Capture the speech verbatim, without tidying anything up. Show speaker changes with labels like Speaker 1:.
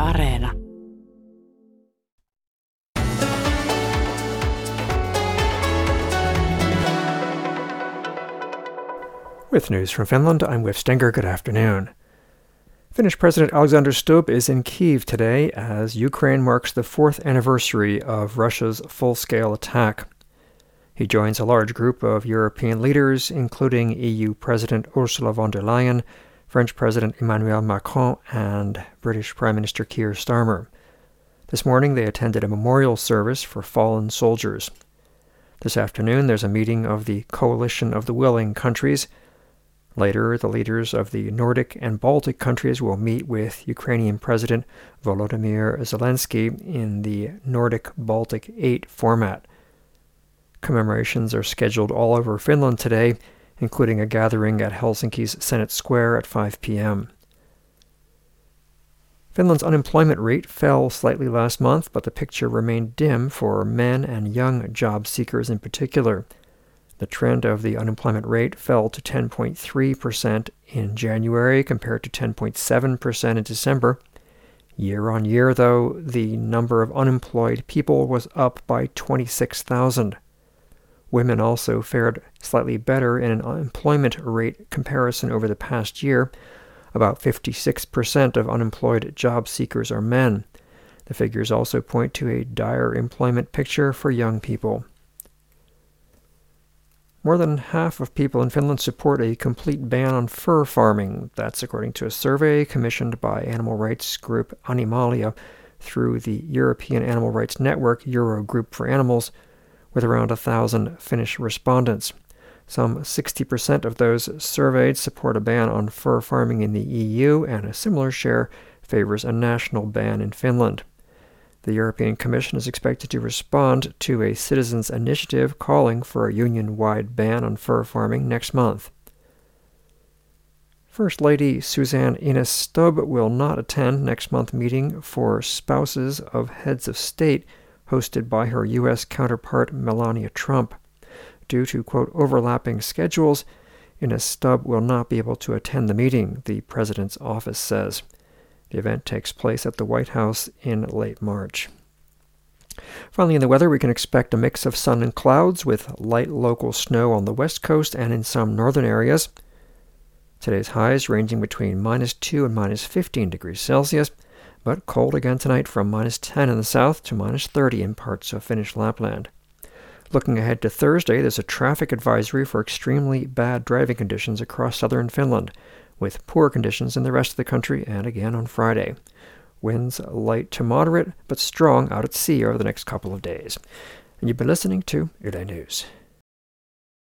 Speaker 1: Areena.
Speaker 2: With news from Finland, I'm Whiff Stenger. Good afternoon. Finnish President Alexander Stubb is in Kyiv today as Ukraine marks the fourth anniversary of Russia's full-scale attack. He joins a large group of European leaders, including E U President Ursula von der Leyen, French President Emmanuel Macron, and British Prime Minister Keir Starmer. This morning they attended a memorial service for fallen soldiers. This afternoon there's a meeting of the Coalition of the Willing Countries. Later, the leaders of the Nordic and Baltic countries will meet with Ukrainian President Volodymyr Zelensky in the Nordic-Baltic eight format. Commemorations are scheduled all over Finland today, including a gathering at Helsinki's Senate Square at five p.m. Finland's unemployment rate fell slightly last month, but the picture remained dim for men and young job seekers in particular. The trend of the unemployment rate fell to ten point three percent in January compared to ten point seven percent in December. Year on year, though, the number of unemployed people was up by twenty-six thousand. Women also fared slightly better in an unemployment rate comparison over the past year. About fifty-six percent of unemployed job seekers are men. The figures also point to a dire employment picture for young people. More than half of people in Finland support a complete ban on fur farming. That's according to a survey commissioned by animal rights group Animalia through the European Animal Rights Network Eurogroup for Animals, with around a thousand Finnish respondents. Some sixty percent of those surveyed support a ban on fur farming in the E U, and a similar share favors a national ban in Finland. The European Commission is expected to respond to a citizens' initiative calling for a union-wide ban on fur farming next month. First Lady Suzanne Ines Stubb will not attend next month's meeting for spouses of heads of state hosted by her U S counterpart Melania Trump. Due to, quote, overlapping schedules, Ines Stubb will not be able to attend the meeting, the president's office says. The event takes place at the White House in late March. Finally, in the weather, we can expect a mix of sun and clouds with light local snow on the west coast and in some northern areas. Today's highs ranging between minus two and minus fifteen degrees Celsius, but cold again tonight from minus ten in the south to minus thirty in parts of Finnish Lapland. Looking ahead to Thursday, there's a traffic advisory for extremely bad driving conditions across southern Finland, with poor conditions in the rest of the country and again on Friday. Winds light to moderate, but strong out at sea over the next couple of days. And you've been listening to Yle News.